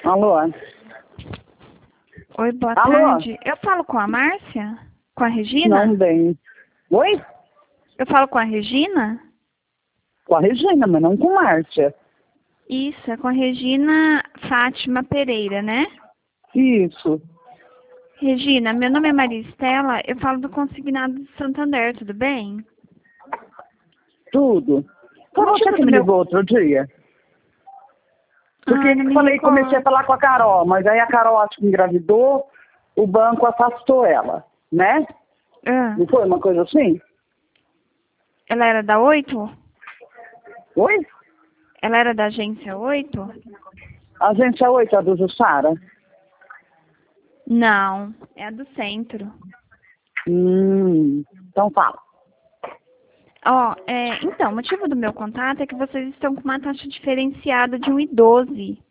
Alô? Oi, boa Alô? tarde. Eu falo com a Márcia? Com a Regina? Não bem. Oi? Eu falo com a Regina? Com a Regina, mas não com Márcia. Isso, é com a Regina Fátima Pereira, né? Isso. Regina, meu nome é Maria Estela, eu falo do Consignado de Santander, tudo bem? Tudo. Foi O você motivo que do me meu... ligou outro dia. Porque não me falei, comecei a recordo. falar com a Carol, mas aí a Carol acho que engravidou, o banco afastou ela, né? Ah, Não foi uma coisa assim? ela era da 8? Oi? Ela era da agência 8? Agência 8, a do Jussara? Não, é a do centro. Então fala. Então, o motivo do meu contato é que vocês estão com uma taxa diferenciada de 1,12.